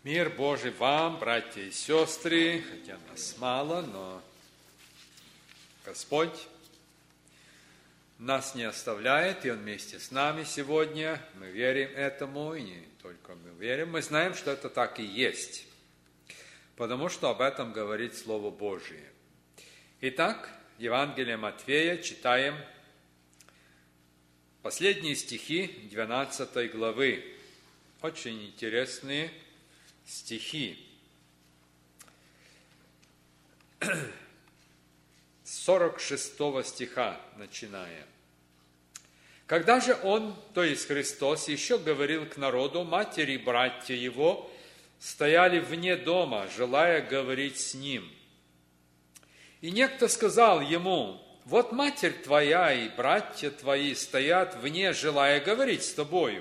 Мир Божий вам, братья и сестры, хотя нас мало, но Господь нас не оставляет, и Он вместе с нами сегодня. Мы верим этому, и не только мы верим, мы знаем, что это так и есть, потому что об этом говорит Слово Божие. Итак, Евангелие Матфея читаем последние стихи 12 главы. Очень интересные стихи. 46 стиха начиная. Когда же Он, то есть Христос, еще говорил к народу, матери и братья Его стояли вне дома, желая говорить с Ним. И некто сказал Ему: вот матерь твоя и братья твои стоят вне, желая говорить с тобою.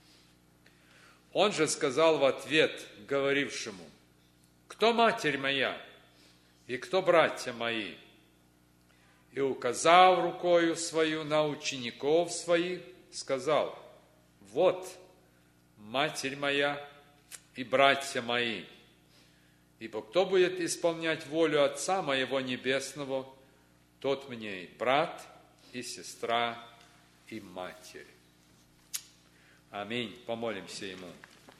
Он же сказал в ответ говорившему: кто матерь моя и кто братья мои? И, указав рукою свою на учеников своих, сказал: вот матерь моя и братья мои. Ибо кто будет исполнять волю Отца моего Небесного, тот мне и брат, и сестра, и матерь. Аминь. Помолимся Ему.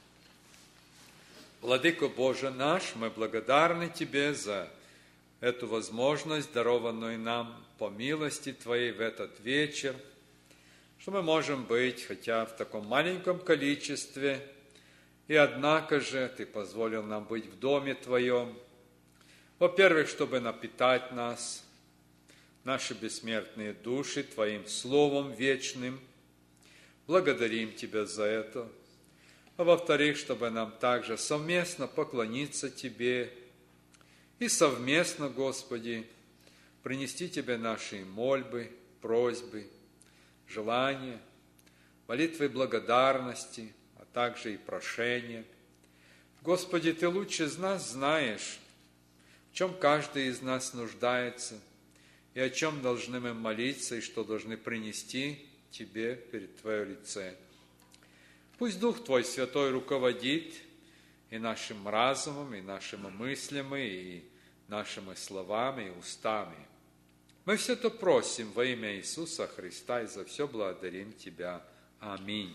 Владыко Боже наш, мы благодарны Тебе за эту возможность, дарованную нам по милости Твоей в этот вечер, что мы можем быть, хотя в таком маленьком количестве, и однако же Ты позволил нам быть в доме Твоем, во-первых, чтобы напитать нас, наши бессмертные души, Твоим Словом вечным. Благодарим Тебя за это. А во-вторых, чтобы нам также совместно поклониться Тебе и совместно, Господи, принести Тебе наши мольбы, просьбы, желания, молитвы благодарности, а также и прошения. Господи, Ты лучше из нас знаешь, в чем каждый из нас нуждается, и о чем должны мы молиться, и что должны принести Тебе перед Твое лице. Пусть Дух Твой Святой руководит и нашим разумом, и нашими мыслями, и нашими словами, и устами. Мы все это просим во имя Иисуса Христа, и за все благодарим Тебя. Аминь.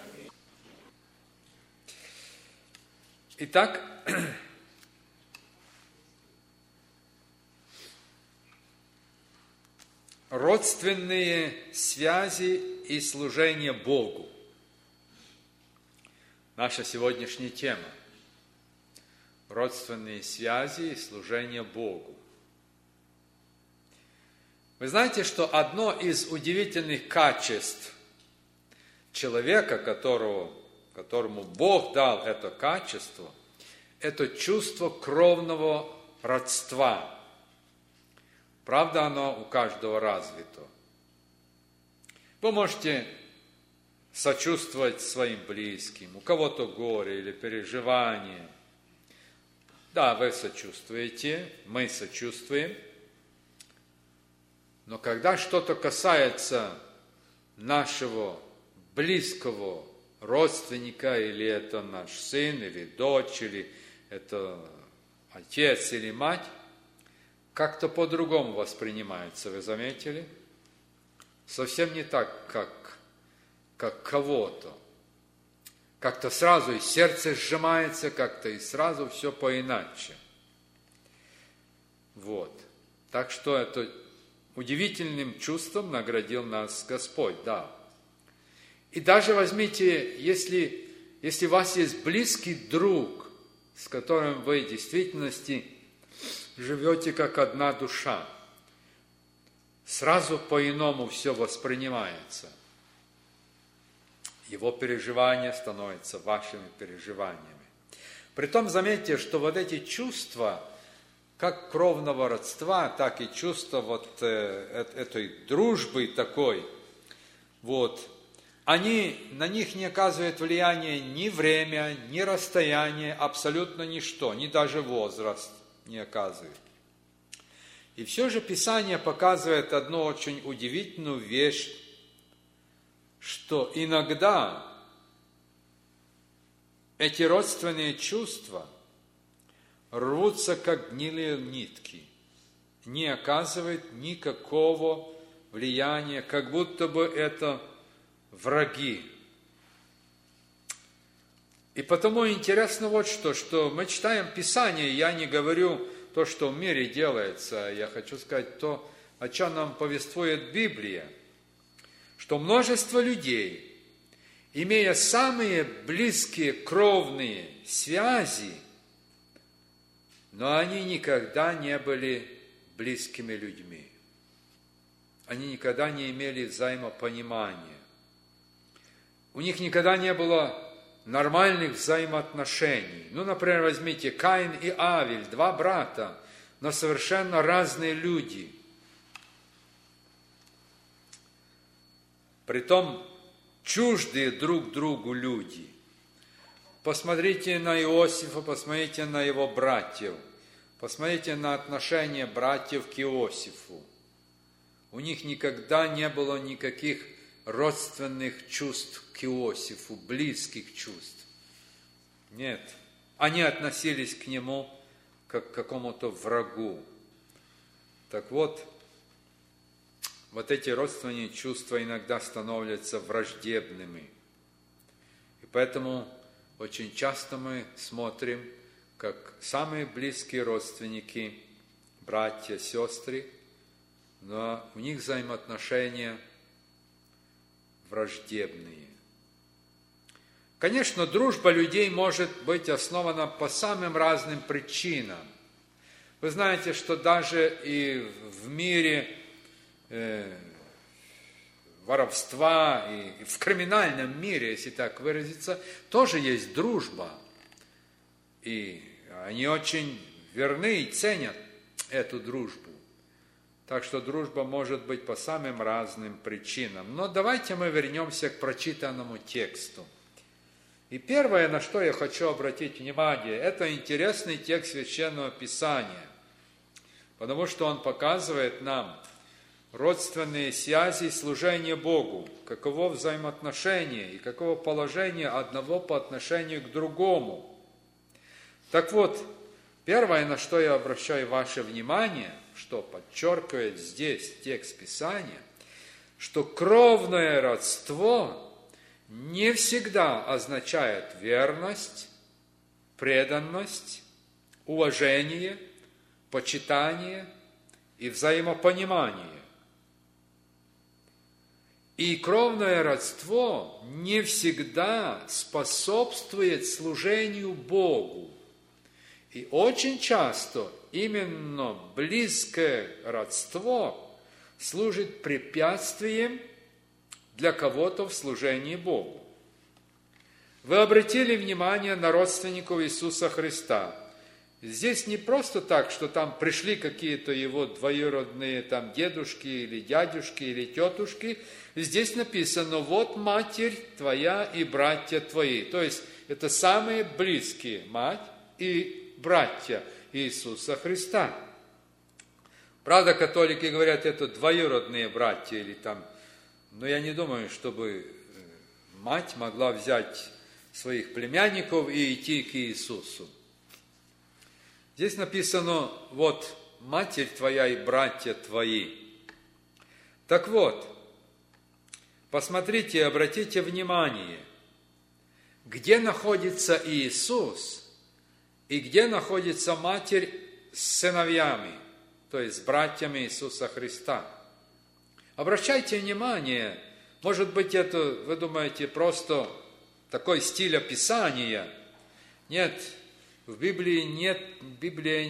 Итак, родственные связи и служение Богу. Наша сегодняшняя тема. Родственные связи и служение Богу. Вы знаете, что одно из удивительных качеств человека, которому Бог дал это качество, это чувство кровного родства. Правда, оно у каждого развито. Вы можете сочувствовать своим близким, у кого-то горе или переживание. Да, вы сочувствуете, мы сочувствуем. Но когда что-то касается нашего близкого родственника, или это наш сын, или дочь, или это отец или мать, как-то по-другому воспринимается, вы заметили? Совсем не так, как кого-то. Как-то сразу и сердце сжимается, как-то и сразу все поиначе. Вот. Так что это удивительным чувством наградил нас Господь, да. И даже возьмите, если у вас есть близкий друг, с которым вы в действительности живете как одна душа, сразу по-иному все воспринимается. Его переживания становятся вашими переживаниями. Притом, заметьте, что вот эти чувства, как кровного родства, так и чувства вот этой дружбы такой, вот, на них не оказывает влияния ни время, ни расстояние, абсолютно ничто, ни даже возраст не оказывает. И все же Писание показывает одну очень удивительную вещь, что иногда эти родственные чувства рвутся, как гнилые нитки, не оказывают никакого влияния, как будто бы это враги. И потому интересно вот что мы читаем Писание, я не говорю то, что в мире делается, я хочу сказать то, о чем нам повествует Библия, что множество людей, имея самые близкие кровные связи, но они никогда не были близкими людьми. Они никогда не имели взаимопонимания. У них никогда не было нормальных взаимоотношений. Например, возьмите Каин и Авель, два брата, но совершенно разные люди. Притом чуждые друг другу люди. Посмотрите на Иосифа, посмотрите на его братьев, посмотрите на отношение братьев к Иосифу. У них никогда не было никаких родственных чувств к Иосифу, близких чувств. Нет, они относились к нему как к какому-то врагу. Так вот эти родственные чувства иногда становятся враждебными. И поэтому очень часто мы смотрим, как самые близкие родственники, братья, сестры, но у них взаимоотношения враждебные. Конечно, дружба людей может быть основана по самым разным причинам. Вы знаете, что даже и в мире воровства, и в криминальном мире, если так выразиться, тоже есть дружба. И они очень верны и ценят эту дружбу. Так что дружба может быть по самым разным причинам. Но давайте мы вернемся к прочитанному тексту. И первое, на что я хочу обратить внимание, это интересный текст Священного Писания, потому что он показывает нам родственные связи и служение Богу, каково взаимоотношение и каково положение одного по отношению к другому. Так вот, первое, на что я обращаю ваше внимание, что подчеркивает здесь текст Писания, что кровное родство не всегда означает верность, преданность, уважение, почитание и взаимопонимание. И кровное родство не всегда способствует служению Богу. И очень часто именно близкое родство служит препятствием для кого-то в служении Богу. Вы обратили внимание на родственников Иисуса Христа. Здесь не просто так, что там пришли какие-то его двоюродные там дедушки или дядюшки или тетушки. Здесь написано: вот матерь твоя и братья твои. То есть это самые близкие мать и братья Иисуса Христа. Правда, католики говорят, это двоюродные братья или там. Но я не думаю, чтобы мать могла взять своих племянников и идти к Иисусу. Здесь написано: вот матерь твоя и братья твои. Так вот, посмотрите, обратите внимание, где находится Иисус и где находится матерь с сыновьями, то есть с братьями Иисуса Христа. Обращайте внимание, может быть, это, вы думаете, просто такой стиль описания. Нет, в Библии нет, Библия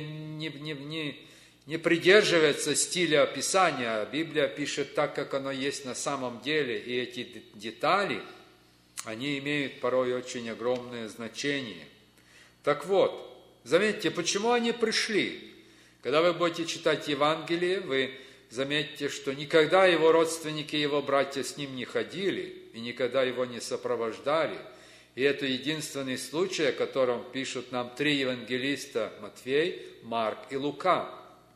не придерживается стиля описания. Библия пишет так, как оно есть на самом деле. И эти детали, они имеют порой очень огромное значение. Так вот, заметьте, почему они пришли? Когда вы будете читать Евангелие, вы заметьте, что никогда его родственники, его братья с ним не ходили и никогда его не сопровождали. И это единственный случай, о котором пишут нам три евангелиста: Матфей, Марк и Лука.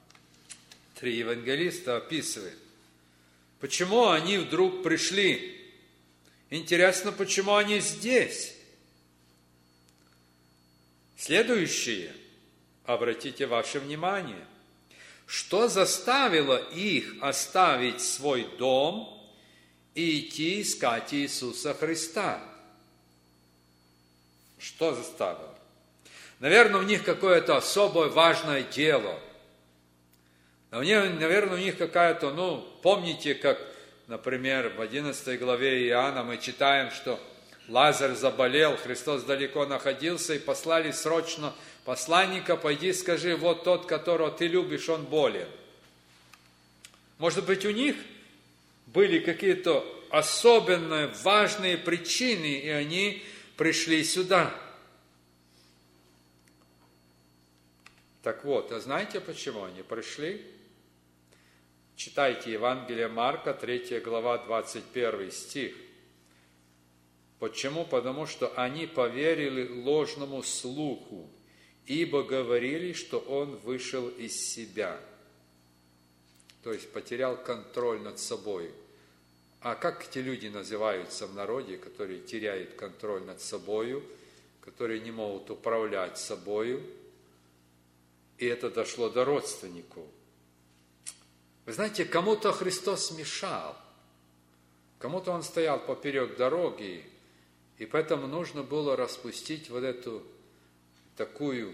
Три евангелиста описывают. Почему они вдруг пришли? Интересно, почему они здесь? Следующее, обратите ваше внимание, что заставило их оставить свой дом и идти искать Иисуса Христа? Что заставило? Наверное, у них какое-то особое важное дело. Наверное, у них какая-то, помните, как, например, в 11 главе Иоанна мы читаем, что Лазарь заболел, Христос далеко находился, и послали срочно посланника: пойди скажи, вот тот, которого ты любишь, он болен. Может быть, у них были какие-то особенные, важные причины, и они пришли сюда. Так вот, а знаете, почему они пришли? Читайте Евангелие Марка, 3 глава, 21 стих. Почему? Потому что они поверили ложному слуху, ибо говорили, что он вышел из себя. То есть потерял контроль над собой. А как эти люди называются в народе, которые теряют контроль над собою, которые не могут управлять собою? И это дошло до родственников. Вы знаете, кому-то Христос мешал, кому-то Он стоял поперек дороги, и поэтому нужно было распустить вот эту такую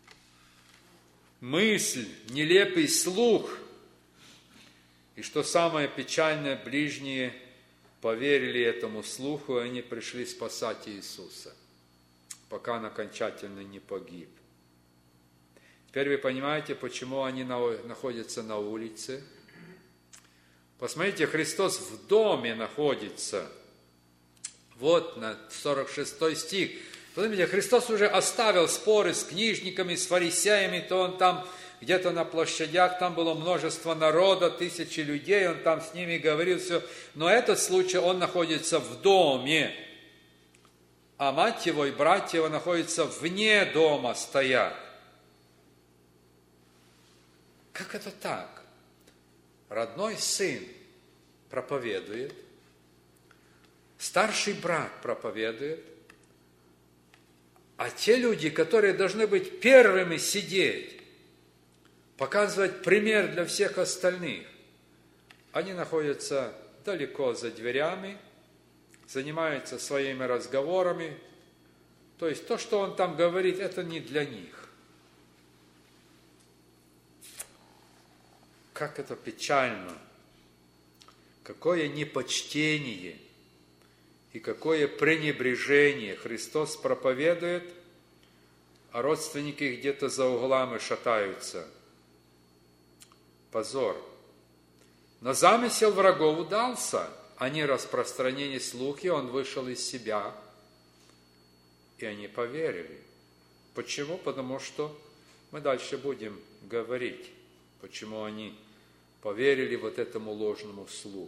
мысль, нелепый слух. И что самое печальное, ближние поверили этому слуху, и они пришли спасать Иисуса, пока Он окончательно не погиб. Теперь вы понимаете, почему они находятся на улице? Посмотрите, Христос в доме находится. Вот на 46 стих. Посмотрите, Христос уже оставил споры с книжниками, с фарисеями, то Он там где-то на площадях, там было множество народа, тысячи людей, Он там с ними говорил все. Но этот случай, Он находится в доме, а мать Его и братья Его находятся вне дома, стоят. Как это так? Родной сын проповедует, старший брат проповедует, а те люди, которые должны быть первыми сидеть, показывать пример для всех остальных, они находятся далеко за дверями, занимаются своими разговорами. То есть то, что он там говорит, это не для них. Как это печально, какое непочтение и какое пренебрежение. Христос проповедует, а родственники где-то за углами шатаются. Позор. Но замысел врагов удался. Они распространили слухи, он вышел из себя, и они поверили. Почему? Потому что мы дальше будем говорить, почему они поверили вот этому ложному слуху.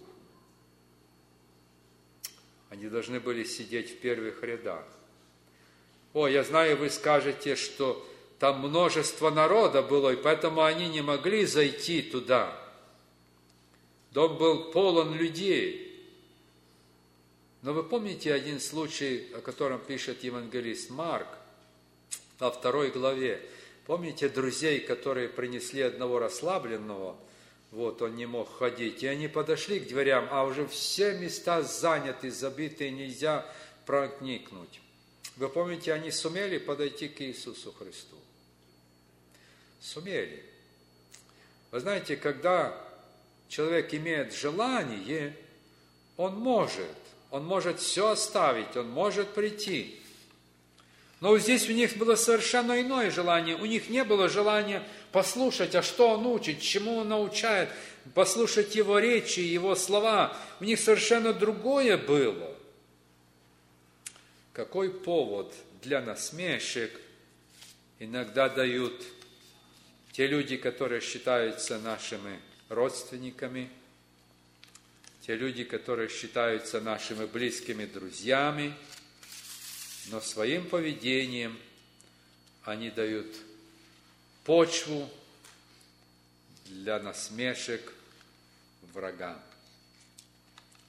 Они должны были сидеть в первых рядах. Я знаю, вы скажете, что там множество народа было, и поэтому они не могли зайти туда. Дом был полон людей. Но вы помните один случай, о котором пишет евангелист Марк во 2 главе? Помните друзей, которые принесли одного расслабленного, он не мог ходить, и они подошли к дверям, а уже все места заняты, забиты, нельзя проникнуть. Вы помните, они сумели подойти к Иисусу Христу? Сумели. Вы знаете, когда человек имеет желание, он может все оставить, он может прийти. Но здесь у них было совершенно иное желание. У них не было желания послушать, а что он учит, чему он научает, послушать его речи, его слова. У них совершенно другое было. Какой повод для насмешек иногда дают те люди, которые считаются нашими родственниками, те люди, которые считаются нашими близкими друзьями, но своим поведением они дают почву для насмешек врагам.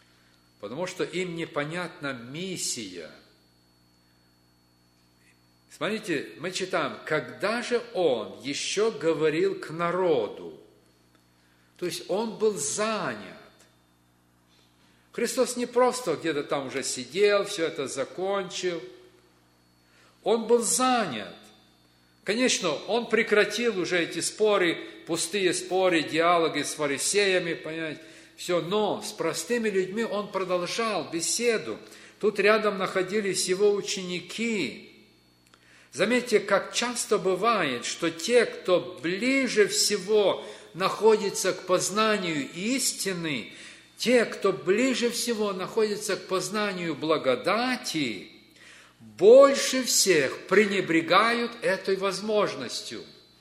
Потому что им непонятна миссия. Смотрите, мы читаем, когда же он еще говорил к народу, то есть он был занят. Христос не просто где-то там уже сидел, все это закончил. Он был занят. Конечно, он прекратил уже эти споры, пустые споры, диалоги с фарисеями, понимаете, все, но с простыми людьми он продолжал беседу. Тут рядом находились его ученики. Заметьте, как часто бывает, что те, кто ближе всего находится к познанию истины, те, кто ближе всего находится к познанию благодати, больше всех пренебрегают этой возможностью.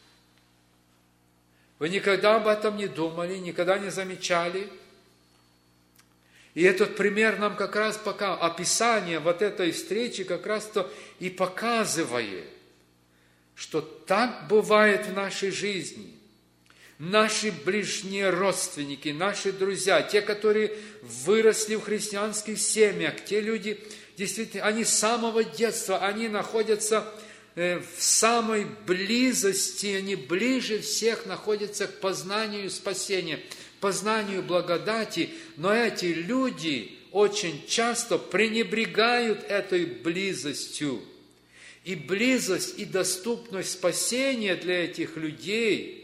Вы никогда об этом не думали, никогда не замечали? И этот пример нам как раз пока описание вот этой встречи как раз-то и показывает, что так бывает в нашей жизни. Наши ближние родственники, наши друзья, те, которые выросли в христианских семьях, те люди, действительно, они с самого детства, они находятся в самой близости, они ближе всех находятся к познанию спасения, познанию благодати, но эти люди очень часто пренебрегают этой близостью. И близость, и доступность спасения для этих людей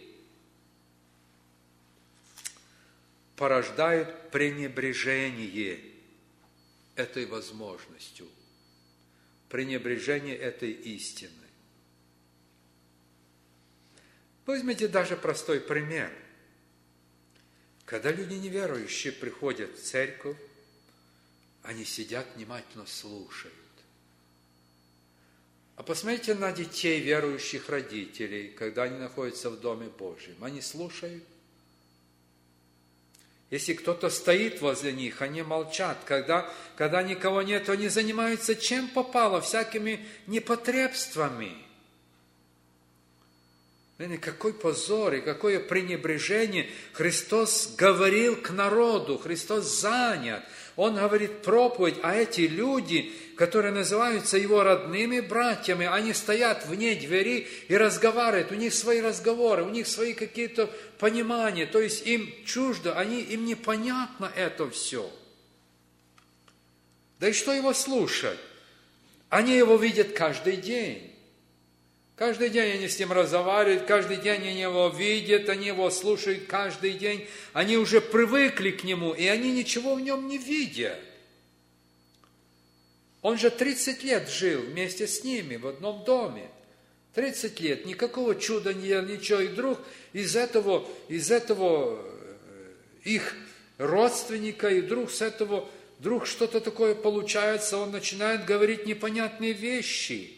порождают пренебрежение этой возможностью, пренебрежение этой истины. Возьмите даже простой пример. Когда люди неверующие приходят в церковь, они сидят, внимательно слушают. А посмотрите на детей верующих родителей, когда они находятся в Доме Божьем. Они слушают. Если кто-то стоит возле них, они молчат. Когда никого нет, они занимаются чем попало, всякими непотребствами. Какой позор и какое пренебрежение. Христос говорил к народу, Христос занят. Он говорит проповедь, а эти люди, которые называются его родными братьями, они стоят вне двери и разговаривают. У них свои разговоры, у них свои какие-то понимания. То есть им чуждо, им непонятно это все. Да и что его слушать? Они его видят каждый день. Каждый день они с ним разговаривают, каждый день они его видят, они его слушают каждый день. Они уже привыкли к нему, и они ничего в нем не видят. Он же 30 лет жил вместе с ними в одном доме. 30 лет, никакого чуда не делал, ничего. И вдруг из этого их родственника, и вдруг что-то такое получается, он начинает говорить непонятные вещи.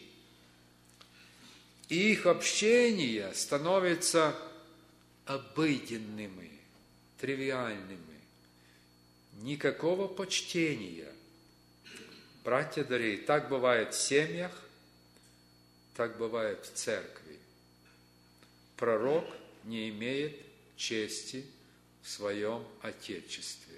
И их общение становится обыденными, тривиальными. Никакого почтения. Братья дорогие, так бывает в семьях, так бывает в церкви. Пророк не имеет чести в своем отечестве.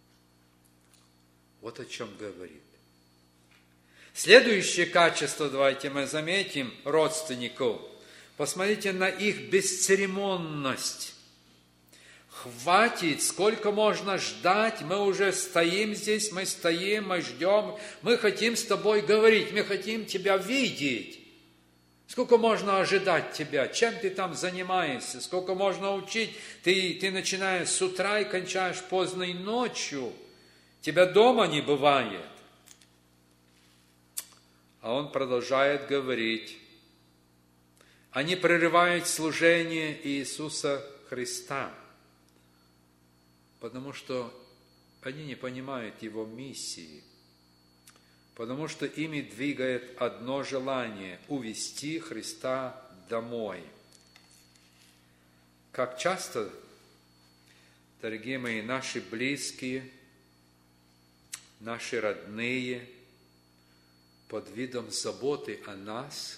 Вот о чем говорит. Следующее качество, давайте мы заметим, родственников. Посмотрите на их бесцеремонность. Хватит, сколько можно ждать, мы уже стоим здесь, мы ждем, мы хотим с тобой говорить, мы хотим тебя видеть. Сколько можно ожидать тебя, чем ты там занимаешься, сколько можно учить, ты начинаешь с утра и кончаешь поздной ночью, тебя дома не бывает. А он продолжает говорить. Они прерывают служение Иисуса Христа, потому что они не понимают Его миссии, потому что ими двигает одно желание – увести Христа домой. Как часто, дорогие мои, наши близкие, наши родные – под видом заботы о нас,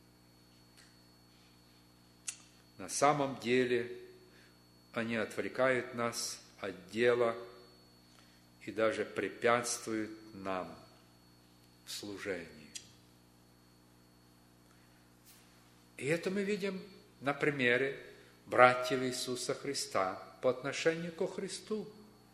на самом деле они отвлекают нас от дела и даже препятствуют нам в служении. И это мы видим на примере братьев Иисуса Христа по отношению ко Христу.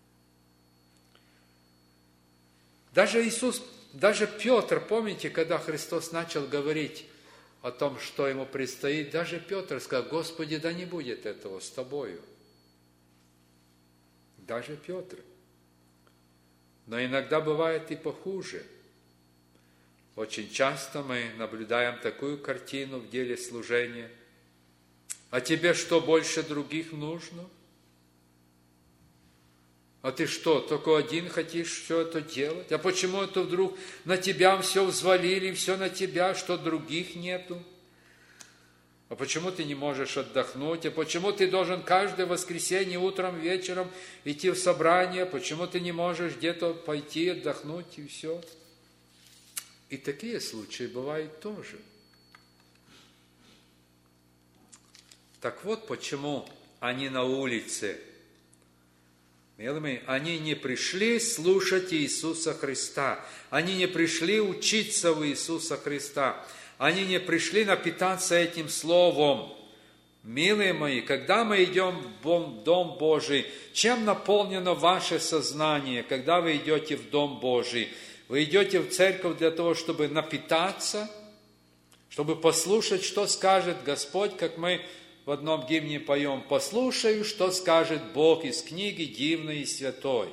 Даже Петр, помните, когда Христос начал говорить о том, что ему предстоит, даже Петр сказал: Господи, да не будет этого с тобою. Даже Петр. Но иногда бывает и похуже. Очень часто мы наблюдаем такую картину в деле служения. А тебе что, больше других нужно? А ты что, только один хотишь все это делать? А почему это вдруг на тебя все взвалили, все на тебя, что других нету? А почему ты не можешь отдохнуть? А почему ты должен каждое воскресенье утром, вечером идти в собрание? Почему ты не можешь где-то пойти отдохнуть и все? И такие случаи бывают тоже. Так вот, почему они на улице. Милые мои, они не пришли слушать Иисуса Христа. Они не пришли учиться у Иисуса Христа. Они не пришли напитаться этим Словом. Милые мои, когда мы идем в Дом Божий, чем наполнено ваше сознание, когда вы идете в Дом Божий? Вы идете в церковь для того, чтобы напитаться, чтобы послушать, что скажет Господь, как мы в одном гимне поем: «Послушаю, что скажет Бог из книги дивной и святой».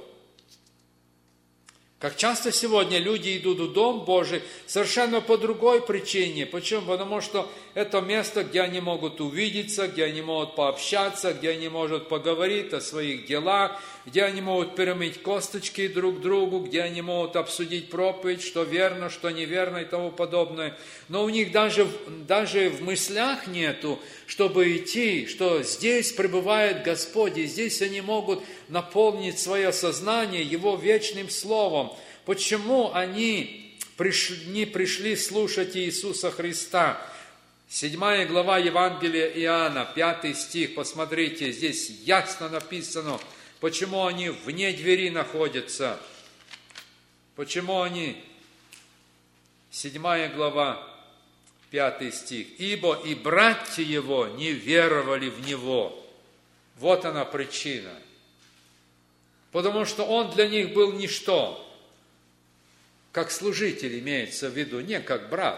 Как часто сегодня люди идут в Дом Божий совершенно по другой причине. Почему? Потому что это место, где они могут увидеться, где они могут пообщаться, где они могут поговорить о своих делах, где они могут перемыть косточки друг другу, где они могут обсудить проповедь, что верно, что неверно и тому подобное. Но у них даже в мыслях нету, чтобы идти, что здесь пребывает Господь, и здесь они могут наполнить свое сознание Его вечным Словом. Почему они не пришли слушать Иисуса Христа? 7 глава Евангелия Иоанна, 5 стих, посмотрите, здесь ясно написано, почему они вне двери находятся. Почему они? 7 глава, 5 стих. «Ибо и братья Его не веровали в Него». Вот она причина. Потому что Он для них был ничто. Как служитель имеется в виду, не как брат.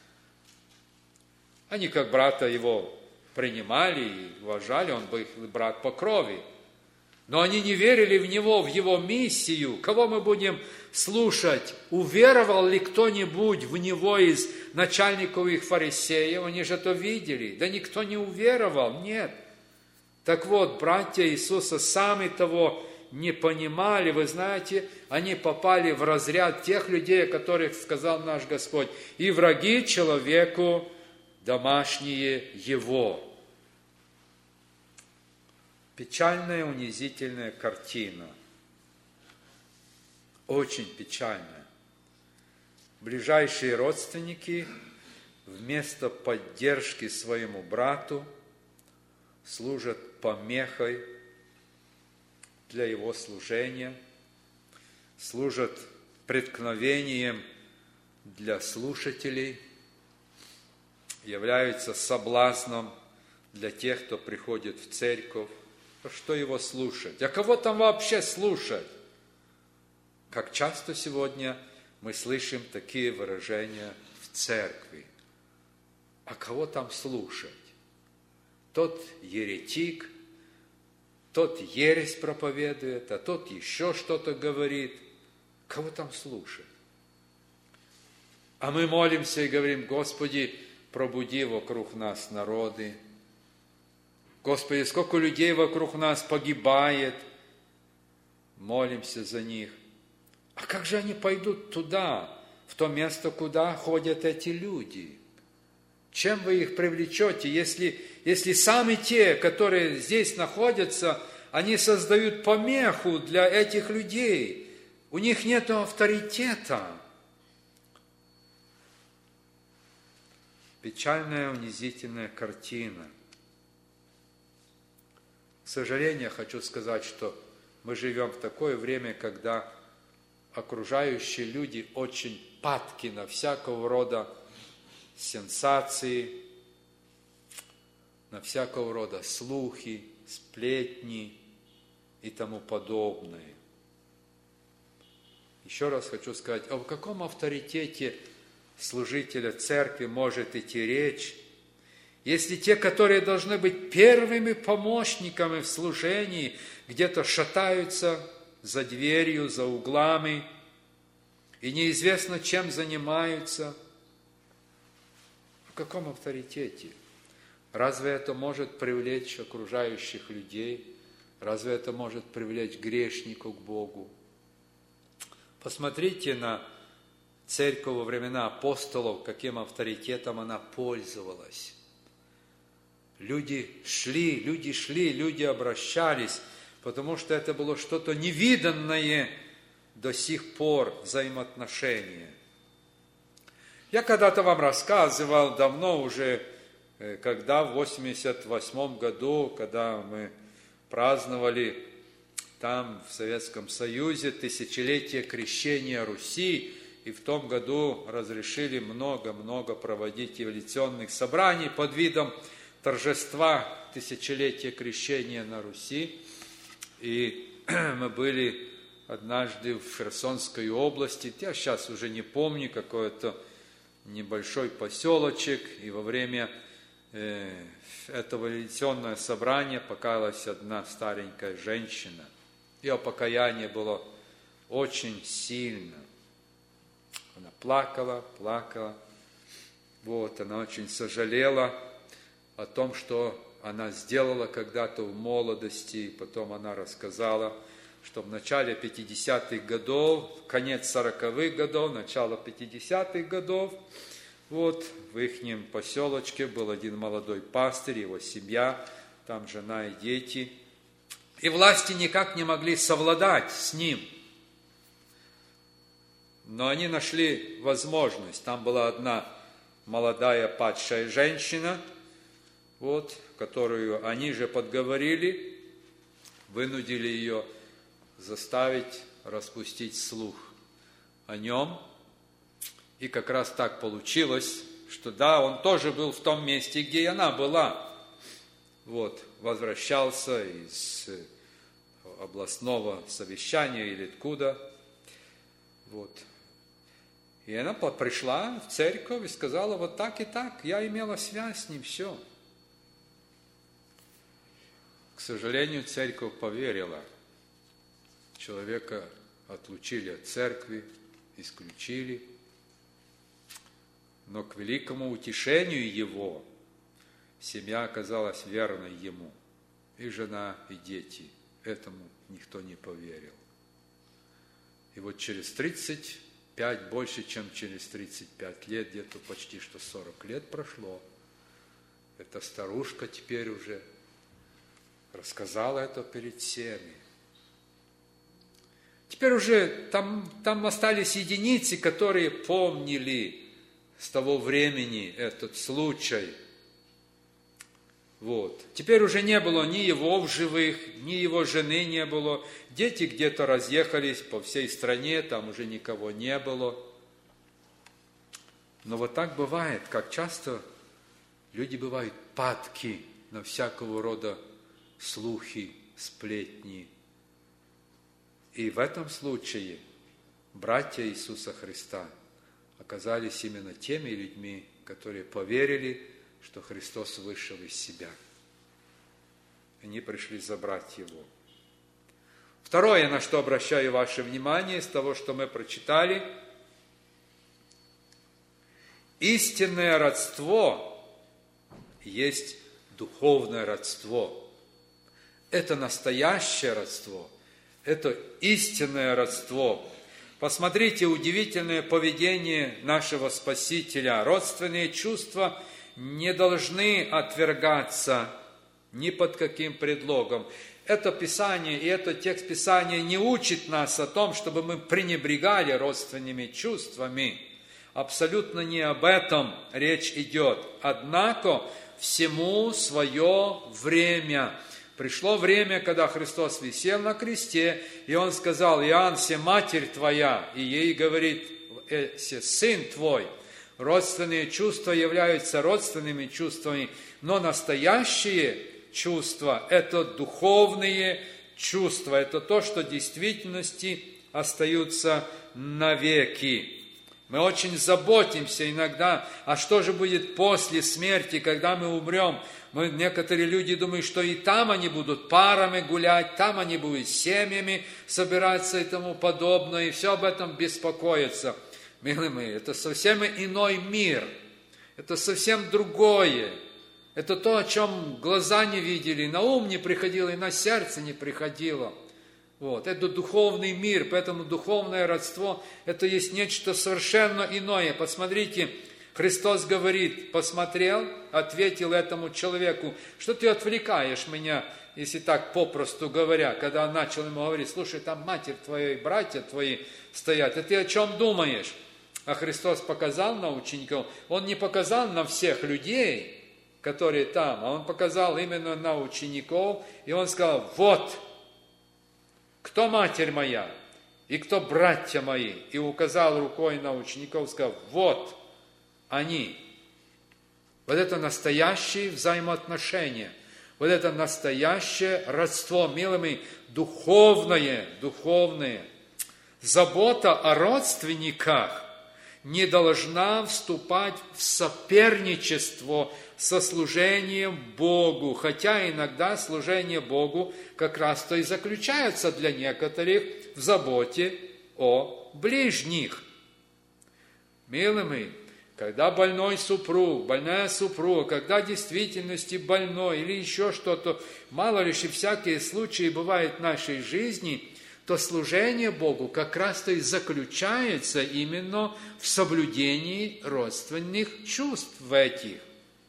Они как брата Его принимали и уважали, Он был их брат по крови. Но они не верили в Него, в Его миссию. Кого мы будем слушать? Уверовал ли кто-нибудь в Него из начальников их фарисеев? Они же это видели. Да никто не уверовал, нет. Так вот, братья Иисуса сами того не понимали. Вы знаете, они попали в разряд тех людей, о которых сказал наш Господь: «И враги человеку домашние его». Печальная, унизительная картина. Очень печальная. Ближайшие родственники вместо поддержки своему брату служат помехой для его служения, служат преткновением для слушателей, являются соблазном для тех, кто приходит в церковь. Что его слушать? А кого там вообще слушать? Как часто сегодня мы слышим такие выражения в церкви. А кого там слушать? Тот еретик, тот ересь проповедует, а тот еще что-то говорит. Кого там слушать? А мы молимся и говорим: Господи, пробуди вокруг нас народы. Господи, сколько людей вокруг нас погибает. Молимся за них. А как же они пойдут туда, в то место, куда ходят эти люди? Чем вы их привлечете, если сами те, которые здесь находятся, они создают помеху для этих людей? У них нет авторитета. Печальная, унизительная картина. К сожалению, хочу сказать, что мы живем в такое время, когда окружающие люди очень падки на всякого рода сенсации, на всякого рода слухи, сплетни и тому подобное. Еще раз хочу сказать, о каком авторитете служителя церкви может идти речь, если те, которые должны быть первыми помощниками в служении, где-то шатаются за дверью, за углами, и неизвестно, чем занимаются. В каком авторитете? Разве это может привлечь окружающих людей? Разве это может привлечь грешников к Богу? Посмотрите на церковь во времена апостолов, каким авторитетом она пользовалась. Люди шли, люди обращались, потому что это было что-то невиданное до сих пор взаимоотношения. Я когда-то вам рассказывал, давно уже, когда в 1988 году, когда мы праздновали там, в Советском Союзе, тысячелетие крещения Руси, и в том году разрешили много-много проводить эволюционных собраний под видом торжества тысячелетия крещения на Руси. И мы были однажды в Херсонской области, я сейчас уже не помню, какой-то небольшой поселочек, и во время этого эволюционного собрания покаялась одна старенькая женщина. Ее покаяние было очень сильно. Она плакала. Вот, она очень сожалела о том, что она сделала когда-то в молодости. И потом она рассказала, что в начале 50-х годов, конец 40-х годов, начало 50-х годов, вот в ихнем поселочке был один молодой пастырь, его семья, там жена и дети. И власти никак не могли совладать с ним. Но они нашли возможность. Там была одна молодая падшая женщина, вот, которую они же подговорили, вынудили ее заставить распустить слух о нем. И как раз так получилось, что да, он тоже был в том месте, где и она была. Вот, возвращался из областного совещания или откуда. Вот. И она пришла в церковь и сказала, вот так и так, я имела связь с ним, все. К сожалению, церковь поверила. Человека отлучили от церкви, исключили. Но к великому утешению его семья оказалась верной ему. И жена, и дети. Этому никто не поверил. И вот через 35, больше, чем через 35 лет, где-то почти что 40 лет прошло, эта старушка теперь уже рассказала это перед всеми. Теперь уже там остались единицы, которые помнили с того времени этот случай. Вот. Теперь уже не было ни его в живых, ни его жены не было. Дети где-то разъехались по всей стране, там уже никого не было. Но вот так бывает, как часто люди бывают падки на всякого рода слухи, сплетни. И в этом случае братья Иисуса Христа оказались именно теми людьми, которые поверили, что Христос вышел из себя. Они пришли забрать Его. Второе, на что обращаю ваше внимание, из того, что мы прочитали, истинное родство есть духовное родство. Это настоящее родство, это истинное родство. Посмотрите удивительное поведение нашего Спасителя. Родственные чувства не должны отвергаться ни под каким предлогом. Это Писание и этот текст Писания не учит нас о том, чтобы мы пренебрегали родственными чувствами. Абсолютно не об этом речь идет. Однако всему свое время. Пришло время, когда Христос висел на кресте, и Он сказал: Иоанн, се матерь твоя, и ей говорит: се сын твой. Родственные чувства являются родственными чувствами, Но настоящие чувства – это духовные чувства, это то, что в действительности остаются навеки. Мы очень заботимся иногда, а что же будет после смерти, когда мы умрем? Некоторые люди думают, что и там они будут парами гулять, там они будут семьями собираться и тому подобное, и все об этом беспокоятся. Милые мои, это совсем иной мир, это совсем другое. Это то, о чем глаза не видели, на ум не приходило, и на сердце не приходило. Это духовный мир, поэтому духовное родство, это есть нечто совершенно иное. Посмотрите, Христос говорит, посмотрел, ответил этому человеку, что ты отвлекаешь меня, если так попросту говоря, когда он начал ему говорить, слушай, там матерь твоя и братья твои стоят, а ты о чем думаешь? А Христос показал на учеников, Он не показал на всех людей, которые там, а Он показал именно на учеников, и Он сказал, вот, кто матерь моя, и кто братья мои, и указал рукой на учеников, сказал, вот они. Вот это настоящие взаимоотношения, вот это настоящее родство, милые мои, духовное. Забота о родственниках не должна вступать в соперничество со служением Богу, хотя иногда служение Богу как раз-то и заключается для некоторых в заботе о ближних. Милые мои, когда больной супруг, больная супруга, когда в действительности больной или еще что-то, мало ли всякие случаи бывают в нашей жизни, то служение Богу как раз-то и заключается именно в соблюдении родственных чувств этих.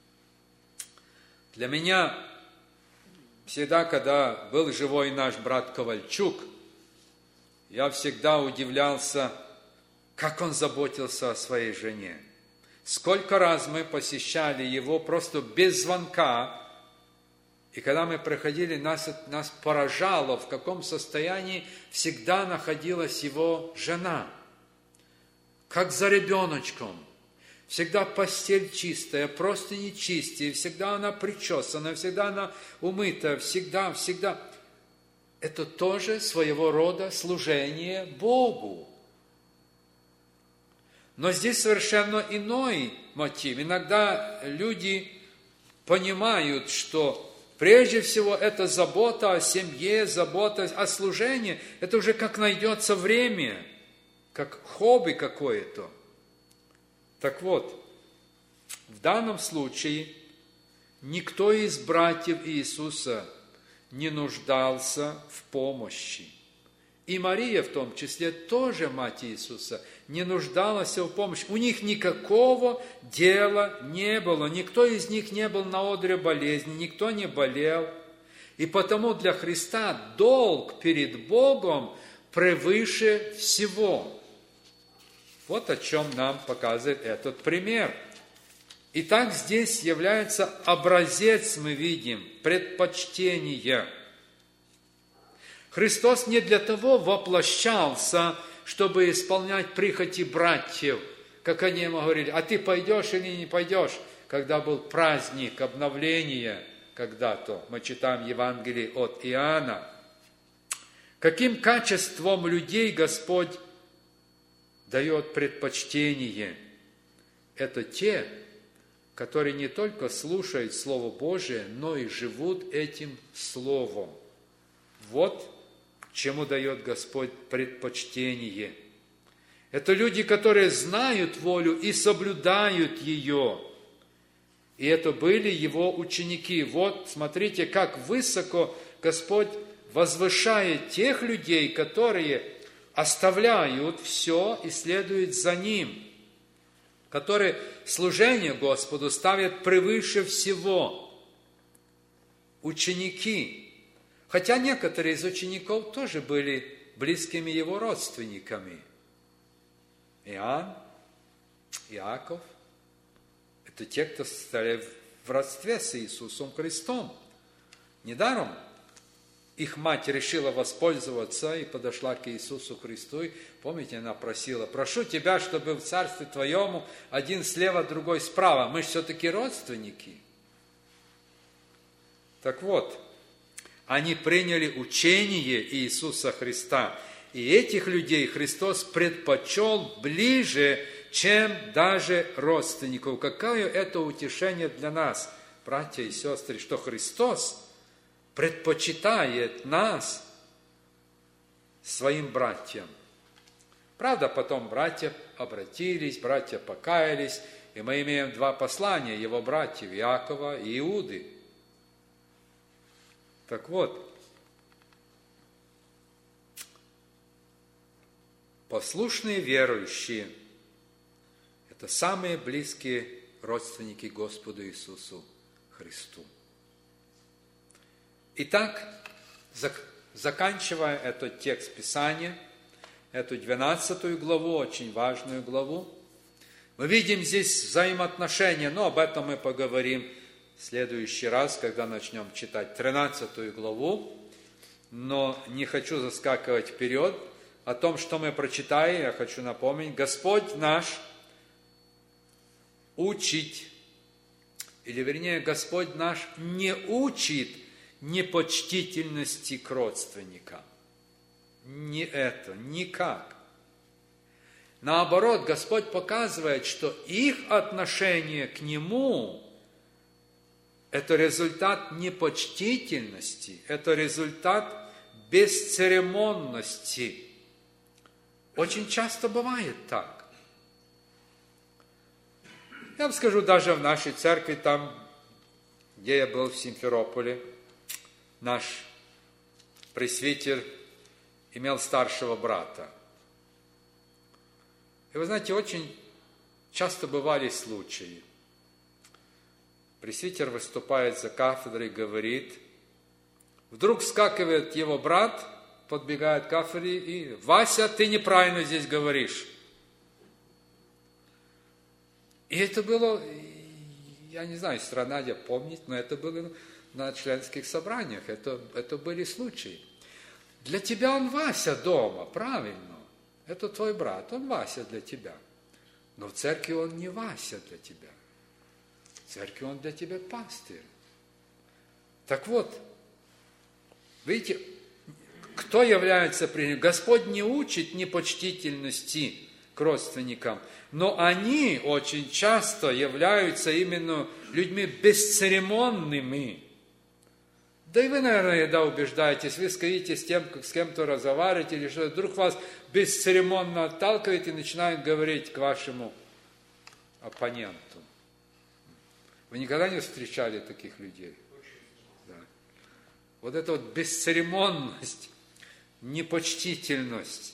Для меня всегда, когда был живой наш брат Ковальчук, я всегда удивлялся, как он заботился о своей жене. Сколько раз мы посещали его просто без звонка, и когда мы приходили, нас поражало, в каком состоянии всегда находилась его жена. Как за ребеночком. Всегда постель чистая, просто не чистая, всегда она причесана, всегда она умыта, всегда. Это тоже своего рода служение Богу. Но здесь совершенно иной мотив. Иногда люди понимают, что прежде всего это забота о семье, забота о служении. Это уже как найдется время, как хобби какое-то. Так вот, в данном случае никто из братьев Иисуса не нуждался в помощи. И Мария в том числе, тоже мать Иисуса, не нуждалась в помощи. У них никакого дела не было. Никто из них не был на одре болезни, никто не болел. И потому для Христа долг перед Богом превыше всего. Вот о чем нам показывает этот пример. Итак, здесь является образец, мы видим, предпочтения. Христос не для того воплощался, чтобы исполнять прихоти братьев, как они ему говорили, а ты пойдешь или не пойдешь, когда был праздник обновления когда-то, мы читаем Евангелие от Иоанна. Каким качеством людей Господь дает предпочтение? Это те, которые не только слушают Слово Божие, но и живут этим Словом. Вот чему дает Господь предпочтение. Это люди, которые знают волю и соблюдают ее. И это были его ученики. Вот, смотрите, как высоко Господь возвышает тех людей, которые оставляют все и следуют за Ним, которые служение Господу ставят превыше всего. Ученики. Хотя некоторые из учеников тоже были близкими его родственниками. Иоанн, Иаков – это те, кто стояли в родстве с Иисусом Христом. Недаром их мать решила воспользоваться и подошла к Иисусу Христу. И, помните, она просила, прошу тебя, чтобы в Царстве Твоему один слева, другой справа. Мы же все-таки родственники. Так вот, они приняли учение Иисуса Христа. И этих людей Христос предпочел ближе, чем даже родственников. Какое это утешение для нас, братья и сестры, что Христос предпочитает нас своим братьям. Правда, потом братья обратились, братья покаялись, и мы имеем два послания его братьев, Иакова и Иуды. Так вот, послушные верующие – это самые близкие родственники Господу Иисусу Христу. Итак, заканчивая этот текст Писания, эту 12 главу, очень важную главу, мы видим здесь взаимоотношения, но об этом мы поговорим в следующий раз, когда начнем читать 13 главу, но не хочу заскакивать вперед. О том, что мы прочитали, я хочу напомнить, Господь наш учит, или вернее, Господь наш не учит непочтительности к родственникам. Не это, никак. Наоборот, Господь показывает, что их отношение к Нему – это результат непочтительности, это результат бесцеремонности. Очень часто бывает так. Я вам скажу, даже в нашей церкви, там, где я был в Симферополе, наш пресвитер имел старшего брата. И вы знаете, очень часто бывали случаи. Пресвитер выступает за кафедрой, говорит, вдруг вскакивает его брат, подбегает к кафедре и: «Вася, ты неправильно здесь говоришь». И это было, я не знаю, сестра Надя помнит, но это было на членских собраниях, это были случаи. Для тебя он Вася дома, правильно. Это твой брат, он Вася для тебя. Но в церкви он не Вася для тебя. В церкви он для тебя пастырь. Так вот, видите, кто является принятым? Господь не учит непочтительности к родственникам, но они очень часто являются именно людьми бесцеремонными. Да и вы, наверное, убеждаетесь, вы стоите с тем, как с кем-то разговариваете, или что-то, вдруг вас бесцеремонно отталкивает и начинает говорить к вашему оппоненту. Вы никогда не встречали таких людей? Да. Вот эта вот бесцеремонность, непочтительность,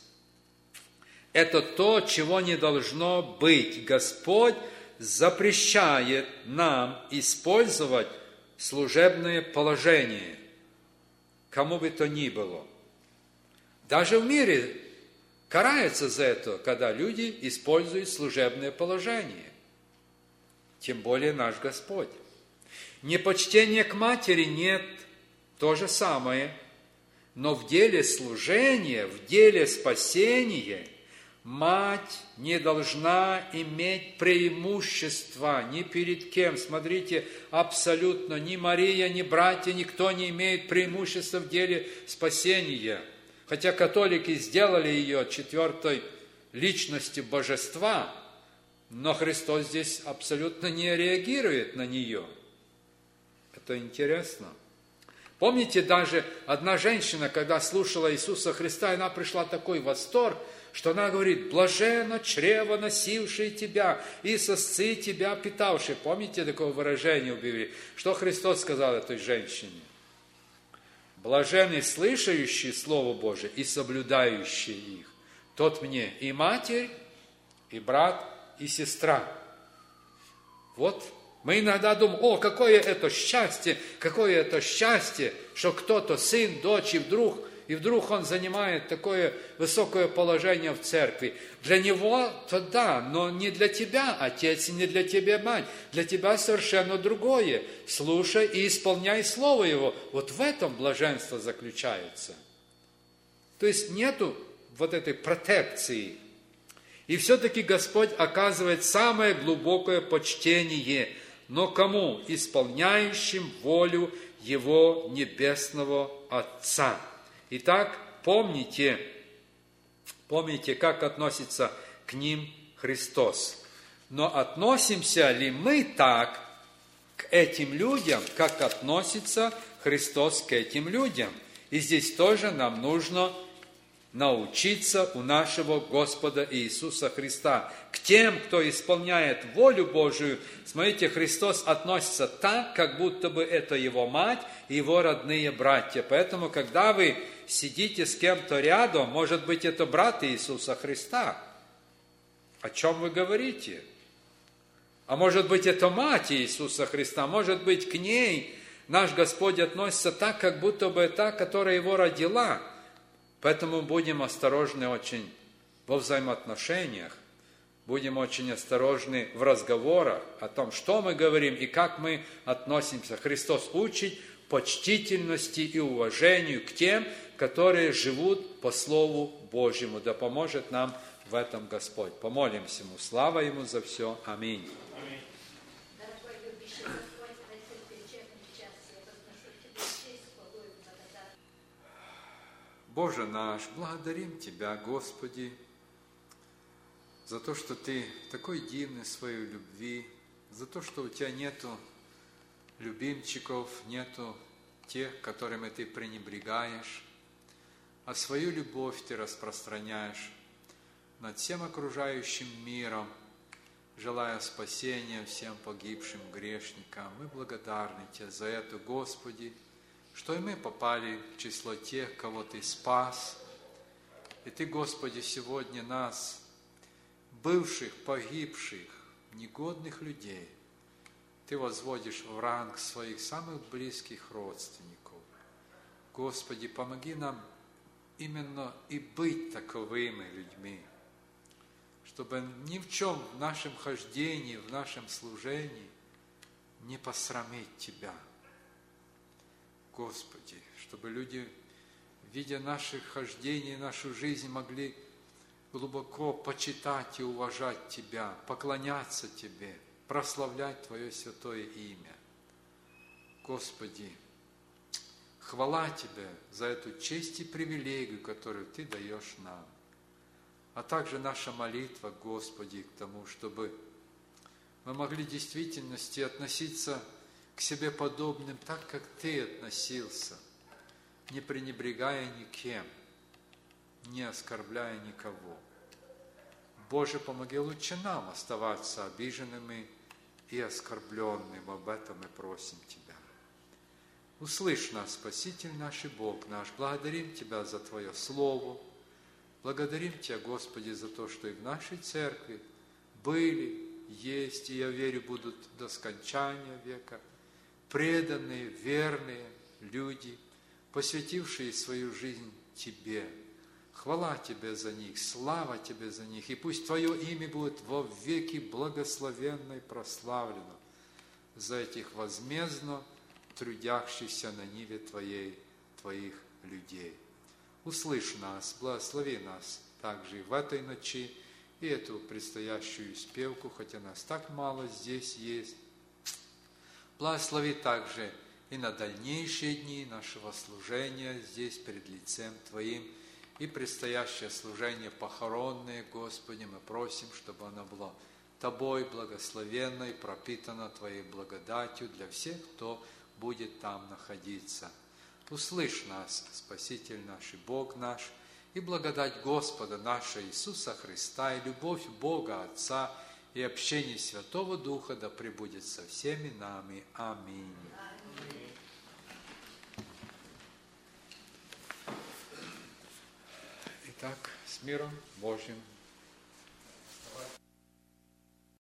это то, чего не должно быть. Господь запрещает нам использовать служебное положение, кому бы то ни было. Даже в мире карается за это, когда люди используют служебное положение. Тем более наш Господь. Непочтение к матери нет, то же самое. Но в деле служения, в деле спасения мать не должна иметь преимущества ни перед кем. Смотрите, абсолютно ни Мария, ни братья, никто не имеет преимущества в деле спасения. Хотя католики сделали ее четвертой личностью божества, но Христос здесь абсолютно не реагирует на нее. Это интересно. Помните, даже одна женщина, когда слушала Иисуса Христа, она пришла в такой восторг, что она говорит: «Блаженно чрево, носившее тебя, и сосцы тебя питавшие». Помните такое выражение в Библии? Что Христос сказал этой женщине? «Блаженный, слышащий Слово Божие и соблюдающий их, тот мне и матерь, и брат, и сестра». Вот мы иногда думаем: о, какое это счастье, что кто-то, сын, дочь, и вдруг он занимает такое высокое положение в церкви. Для него то да, но не для тебя, отец, и не для тебя, мать. Для тебя совершенно другое. Слушай и исполняй слово его. Вот в этом блаженство заключается. То есть нету вот этой протекции. И все-таки Господь оказывает самое глубокое почтение но кому? Исполняющим волю Его Небесного Отца. Итак, помните, как относится к ним Христос. Но относимся ли мы так к этим людям, как относится Христос к этим людям? И здесь тоже нам нужно научиться у нашего Господа Иисуса Христа. К тем, кто исполняет волю Божию, смотрите, Христос относится так, как будто бы это Его мать и Его родные братья. Поэтому, когда вы сидите с кем-то рядом, может быть, это брат Иисуса Христа. О чем вы говорите? А может быть, это мать Иисуса Христа, может быть, к ней наш Господь относится так, как будто бы та, которая Его родила. Поэтому будем осторожны очень во взаимоотношениях, будем очень осторожны в разговорах о том, что мы говорим и как мы относимся. Христос учит почтительности и уважению к тем, которые живут по Слову Божьему. Да поможет нам в этом Господь. Помолимся Ему. Слава Ему за все. Аминь. Боже наш, благодарим Тебя, Господи, за то, что Ты такой дивный в своей любви, за то, что у Тебя нету любимчиков, нету тех, которыми Ты пренебрегаешь, а свою любовь Ты распространяешь над всем окружающим миром, желая спасения всем погибшим грешникам. Мы благодарны Тебе за это, Господи, что и мы попали в число тех, кого Ты спас. И Ты, Господи, сегодня нас, бывших, погибших, негодных людей, Ты возводишь в ранг своих самых близких родственников. Господи, помоги нам именно и быть таковыми людьми, чтобы ни в чем в нашем хождении, в нашем служении не посрамить Тебя. Господи, чтобы люди, видя наше хождение, нашу жизнь, могли глубоко почитать и уважать Тебя, поклоняться Тебе, прославлять Твое святое имя. Господи, хвала Тебе за эту честь и привилегию, которую Ты даешь нам. А также наша молитва, Господи, к тому, чтобы мы могли в действительности относиться к себе подобным так, как Ты относился, не пренебрегая никем, не оскорбляя никого. Боже, помоги лучше нам оставаться обиженными и оскорбленными. Об этом мы просим Тебя. Услышь нас, Спаситель наш и Бог наш. Благодарим Тебя за Твое Слово. Благодарим Тебя, Господи, за то, что и в нашей церкви были, есть, и, я верю, будут до скончания века преданные, верные люди, посвятившие свою жизнь Тебе. Хвала Тебе за них, слава Тебе за них, и пусть Твое имя будет во веки благословенно и прославлено за этих возмездно трудящихся на ниве Твоих людей. Услышь нас, благослови нас также и в этой ночи, и эту предстоящую спевку, хотя нас так мало здесь есть. Благослови также и на дальнейшие дни нашего служения здесь перед лицем Твоим, и предстоящее служение похоронное, Господи, мы просим, чтобы оно было Тобой благословенно и пропитано Твоей благодатью для всех, кто будет там находиться. Услышь нас, Спаситель наш и Бог наш, и благодать Господа нашего Иисуса Христа, и любовь Бога Отца, и общение Святого Духа да пребудет со всеми нами. Аминь. Итак, с миром Божьим